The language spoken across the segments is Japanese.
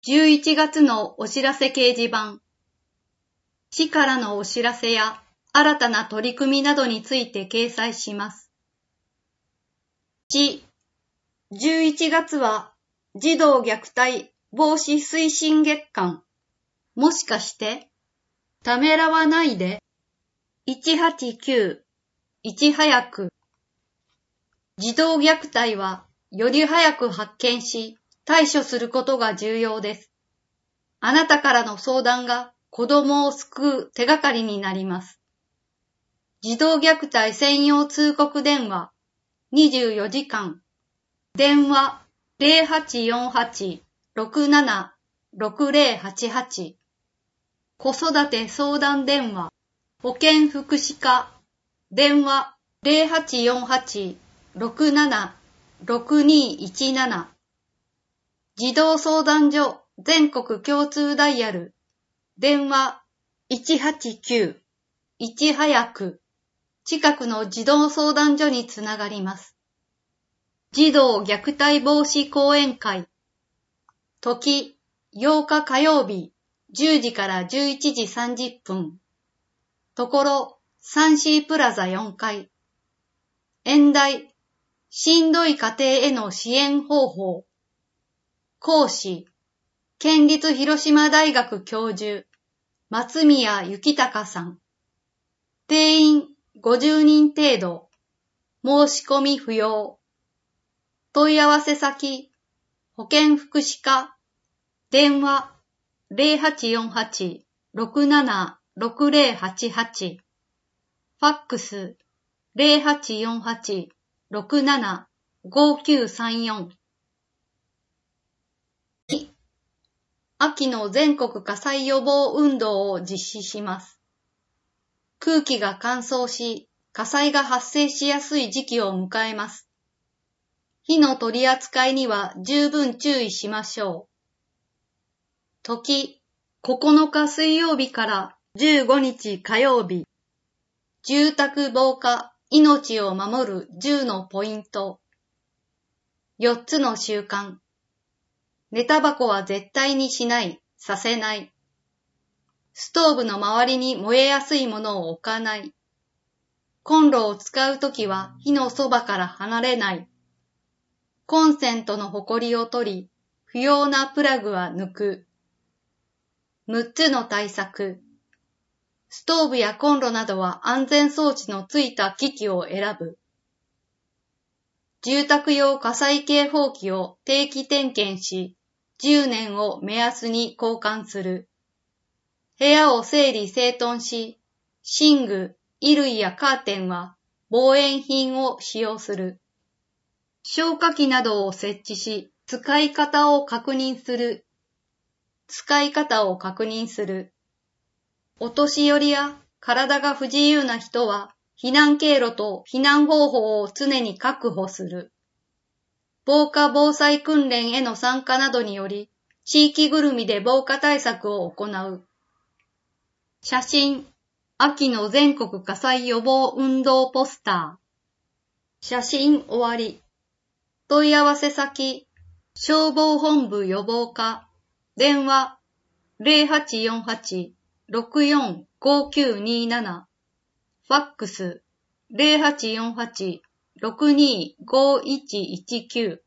11月のお知らせ掲示板。市からのお知らせや新たな取り組みなどについて掲載します。11月は児童虐待防止推進月間。もしかしてためらわないで。189、いち早く。児童虐待はより早く発見し対処することが重要です。あなたからの相談が子供を救う手がかりになります。児童虐待専用通告電話24時間。電話 0848-676088。子育て相談電話保健福祉課電話 0848-676217。児童相談所全国共通ダイヤル電話189、いち早く。近くの児童相談所につながります。児童虐待防止講演会。時、8日火曜日、10時から11時30分。ところ、3C プラザ4階。演題、しんどい家庭への支援方法。講師、県立広島大学教授、松宮幸隆さん。定員50人程度。申し込み不要。問い合わせ先、保健福祉課。電話0848-676088。ファックス0848-675934。秋の全国火災予防運動を実施します。空気が乾燥し、火災が発生しやすい時期を迎えます。火の取り扱いには十分注意しましょう。時、9日水曜日から15日火曜日。住宅防火、命を守る10のポイント。4つの習慣。寝タバコは絶対にしない、させない。ストーブの周りに燃えやすいものを置かない。コンロを使うときは火のそばから離れない。コンセントのホコリを取り、不要なプラグは抜く。6つの対策。ストーブやコンロなどは安全装置のついた機器を選ぶ。住宅用火災警報器を定期点検し、10年を目安に交換する。部屋を整理整頓し、寝具、衣類やカーテンは防煙品を使用する。消火器などを設置し、使い方を確認する。お年寄りや体が不自由な人は、避難経路と避難方法を常に確保する。防火防災訓練への参加などにより、地域ぐるみで防火対策を行う。写真、秋の全国火災予防運動ポスター。写真終わり。問い合わせ先、消防本部予防課。電話、0848-645927。ファックス、0848-625119。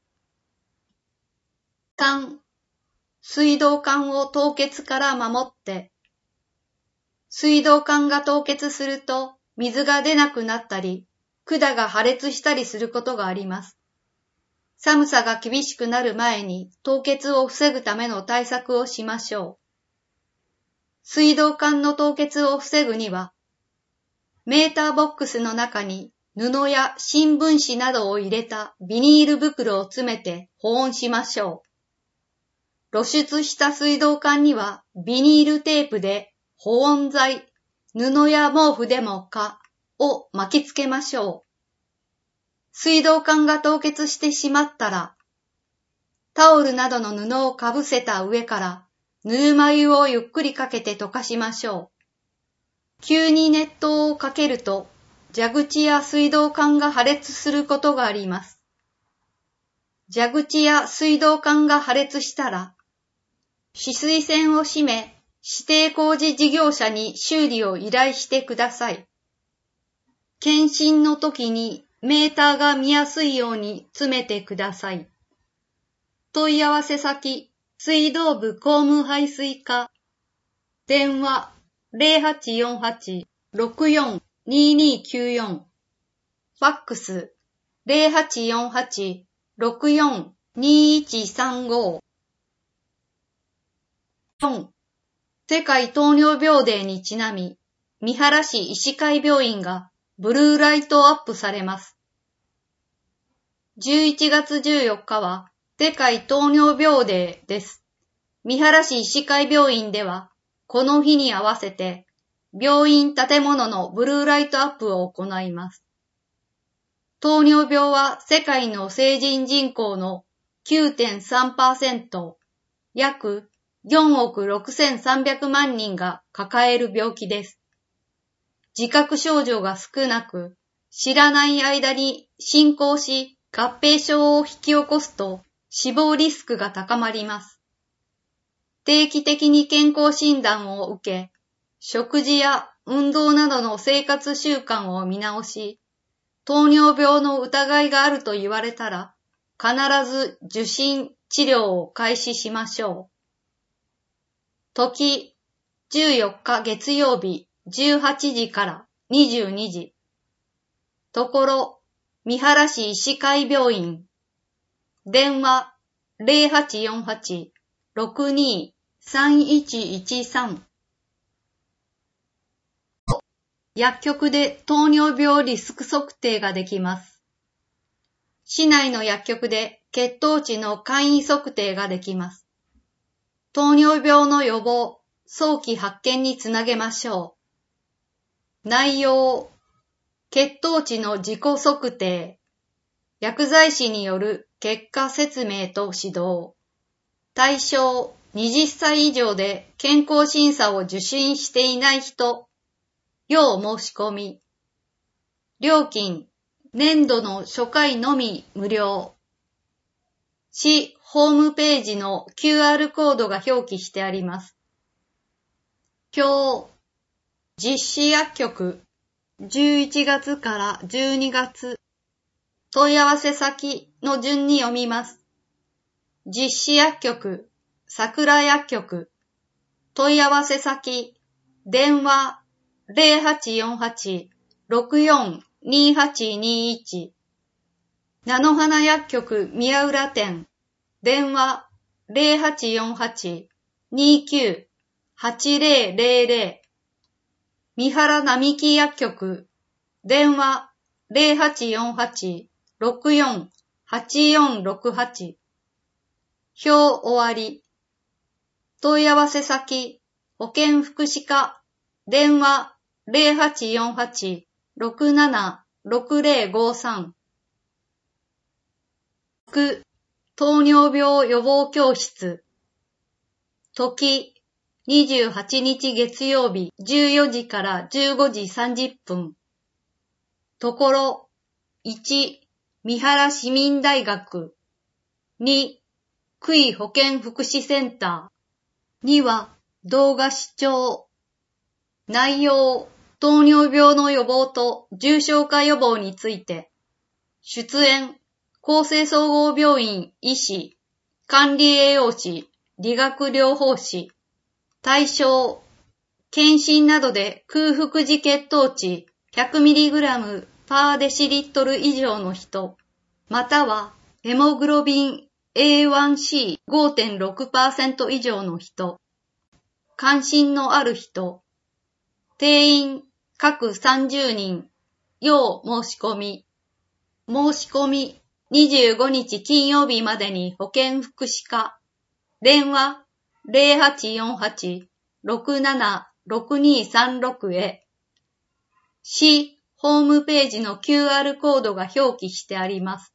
水道管を凍結から守って。水道管が凍結すると水が出なくなったり、管が破裂したりすることがあります。寒さが厳しくなる前に凍結を防ぐための対策をしましょう。水道管の凍結を防ぐには、メーターボックスの中に布や新聞紙などを入れたビニール袋を詰めて保温しましょう。露出した水道管にはビニールテープで保温材、布や毛布でもかを巻きつけましょう。水道管が凍結してしまったら、タオルなどの布をかぶせた上からぬるま湯をゆっくりかけて溶かしましょう。急に熱湯をかけると蛇口や水道管が破裂することがあります。蛇口や水道管が破裂したら、 止水栓を閉め、指定工事事業者に修理を依頼してください。検診の時にメーターが見やすいように詰めてください。問い合わせ先、水道部公務排水課。電話 0848-642294。ファックス 0848-642135。4. 世界糖尿病デーにちなみ、三原市医師会病院がブルーライトアップされます。11月14日は世界糖尿病デーです。三原市医師会病院では、この日に合わせて、病院建物のブルーライトアップを行います。糖尿病は世界の成人人口の 9.3%、約4億6300万人が抱える病気です。自覚症状が少なく、知らない間に進行し合併症を引き起こすと死亡リスクが高まります。定期的に健康診断を受け、食事や運動などの生活習慣を見直し、糖尿病の疑いがあると言われたら、必ず受診治療を開始しましょう。時、14日月曜日18時から22時。ところ、三原市医師会病院。電話0848-623113。薬局で糖尿病リスク測定ができます。市内の薬局で血糖値の簡易測定ができます。糖尿病の予防、早期発見につなげましょう。内容、血糖値の自己測定、薬剤師による結果説明と指導。対象、20歳以上で健康審査を受診していない人、要申し込み。料金、年度の初回のみ無料。市ホームページの QR コードが表記してあります。表、実施薬局、11月から12月。問い合わせ先の順に読みます。実施薬局、桜薬局。問い合わせ先、電話0848-642821。菜の花薬局宮浦店。電話0848-29-8000。三原並木薬局。電話0848-648468。表終わり。問い合わせ先、保健福祉課。電話0848-676053。糖尿病予防教室。時、28日月曜日14時から15時30分。ところ、1、三原市民大学。2、区医保健福祉センター。2は動画視聴。内容、糖尿病の予防と重症化予防について。出演、厚生総合病院医師、管理栄養士、理学療法士。対象、検診などで空腹時血糖値 100mg パーデシリットル以上の人、またはヘモグロビン A1C5.6% 以上の人、関心のある人、定員各30人、要申し込み。申し込み25日金曜日までに保健福祉課。電話0848-676236へ。市ホームページの QR コードが表記してあります。